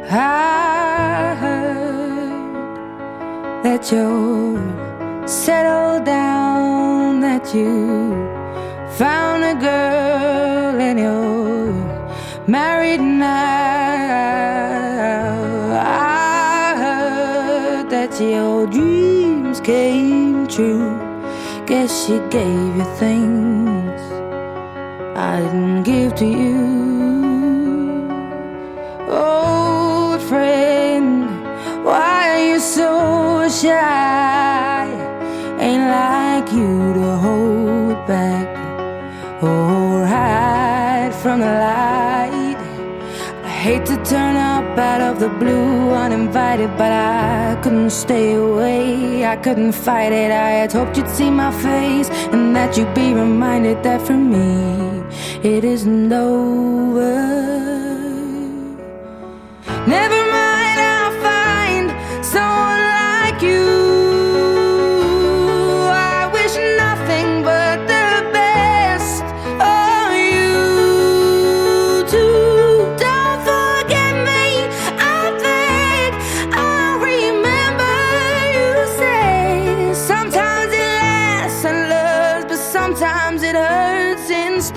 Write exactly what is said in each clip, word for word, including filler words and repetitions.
I heard that you're settled down, that you found a girl and you're married now. I heard that your dreams came true. Guess she gave you things I didn't give to you. Old friend, why are you so shy? Ain't like you to hold back or hide from the light. I hate to turn up out of the blue uninvited, but I couldn't stay away, I couldn't fight it. I had hoped you'd see my face and that you'd be reminded that for me it isn't over. Never mind, I'll find someone like you. I wish nothing but the best for you too. Don't forget me, I beg. I remember you say sometimes it lasts and loves, but sometimes it hurts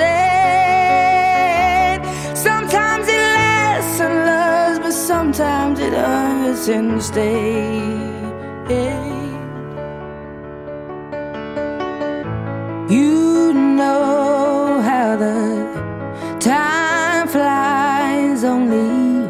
instead. Sometimes it lasts and loves, but sometimes it hurts instead. You know how the time flies. Only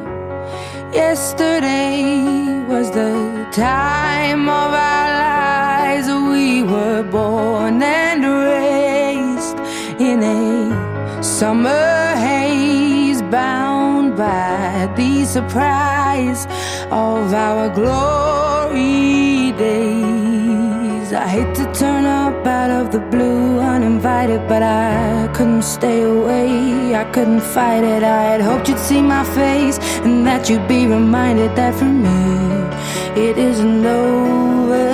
yesterday was the time of our lives. We were born and raised in a summer haze, bound by the surprise of our glory days. I hate to turn up out of the blue uninvited, but I couldn't stay away, I couldn't fight it. I had hoped you'd see my face and that you'd be reminded that for me it isn't over.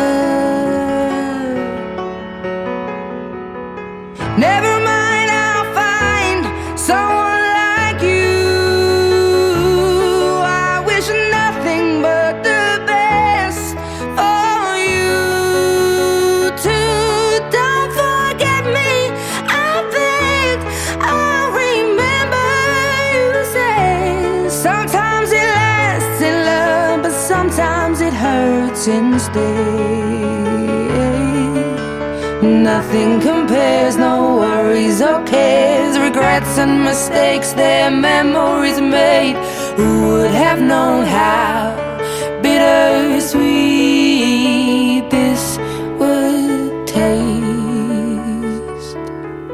Never mind, I'll find someone like you. I wish nothing but the best for you too. Don't forget me, I beg. I remember you say sometimes it lasts in love, but sometimes it hurts instead. Nothing compares, no worries or cares, regrets and mistakes, their memories made. Who would have known how bittersweet this would taste?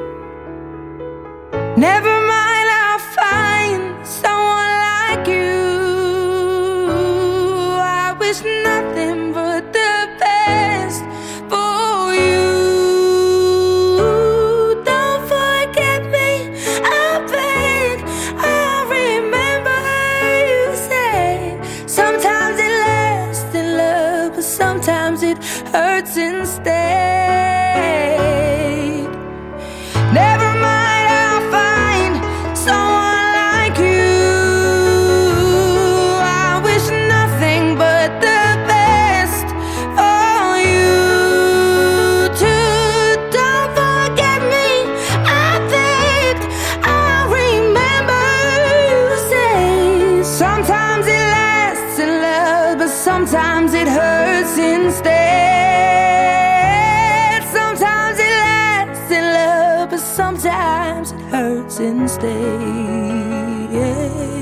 Never mind, I'll find someone like you. I wish nothing but the best for you. Don't forget me, I beg. I remember you said sometimes it lasts in love, but sometimes it hurts instead. Never mind, I'll find someone like you. I wish nothing but the best for you too. Don't forget me, I beg. I remember you say sometimes it lasts in love, but sometimes it hurts instead. Sometimes it lasts in love, but sometimes it hurts instead.